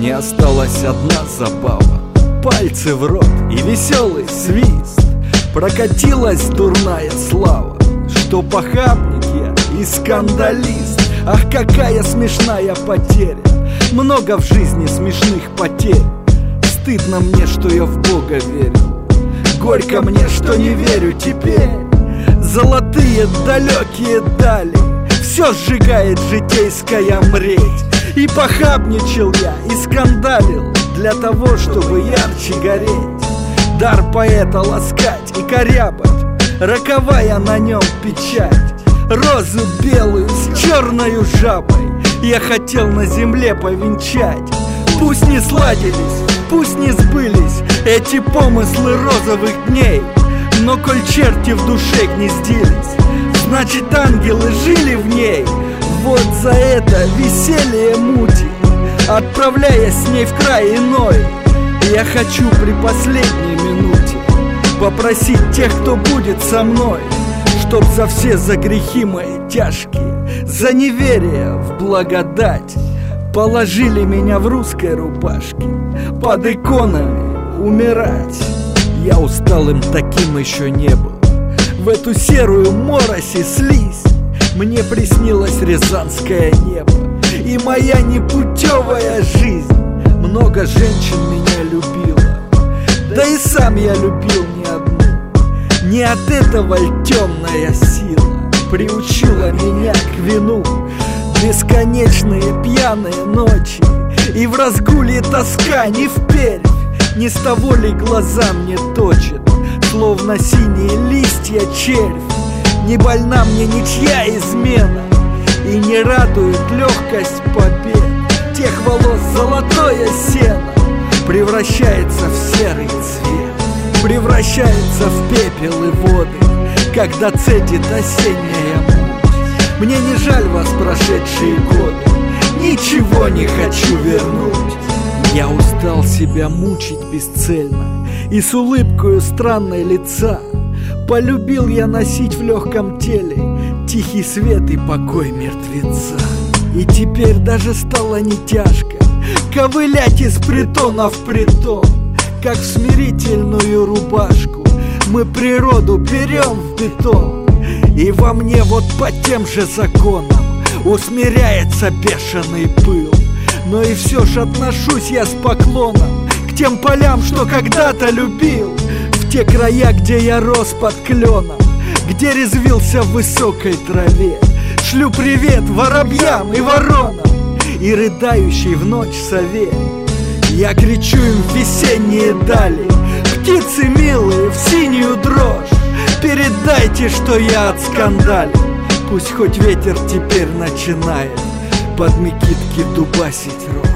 Мне осталась одна забава: пальцы в рот и веселый свист. Прокатилась дурная слава, что похабник я и скандалист. Ах, какая смешная потеря! Много в жизни смешных потерь. Стыдно мне, что я в Бога верил. Горько мне, что не верю теперь. Золотые далекие дали все сжигает житейская мреть. И похабничал я, и скандалил для того, чтобы ярче гореть. Дар поэта ласкать и корябать, роковая на нем печать. Розу белую с черною жабой я хотел на земле повенчать. Пусть не сладились, пусть не сбылись эти помыслы розовых дней, но коль черти в душе гнездились, значит ангелы жили в ней. Вот за это веселье мути, отправляясь с ней в край иной, я хочу при последней минуте попросить тех, кто будет со мной, чтоб за все за грехи мои тяжкие, за неверие в благодать, положили меня в русской рубашке под иконами умирать. Я усталым таким еще не был. В эту серую морось и слизь мне приснилось рязанское небо и моя непутевая жизнь. Много женщин меня любила, да и сам я любил не одну. Не от этого ль темная сила приучила меня к вину? Бесконечные пьяные ночи и в разгуле тоска не впервь. Не с того ли глаза мне точат, словно синие листья червь? Не больна мне ничья измена и не радует легкость побед. Тех волос золотое сено превращается в серый цвет, превращается в пепел и воды, когда цедит осенняя муть. Мне не жаль вас, прошедшие годы, ничего не хочу вернуть. Я устал себя мучить бесцельно и с улыбкою странной лица полюбил я носить в легком теле тихий свет и покой мертвеца. И теперь даже стало не тяжко ковылять из притона в притон, как в смирительную рубашку мы природу берем в бетон. И во мне вот по тем же законам усмиряется бешеный пыл. Но и все ж отношусь я с поклоном к тем полям, что когда-то любил, в те края, где я рос под кленом, где резвился в высокой траве. Шлю привет воробьям и воронам и рыдающей в ночь сове. Я кричу им в весенние дали: птицы милые, в синюю дрожь, передайте, что я отскандалил. Пусть хоть ветер теперь начинает под Микитки дубасить рожь.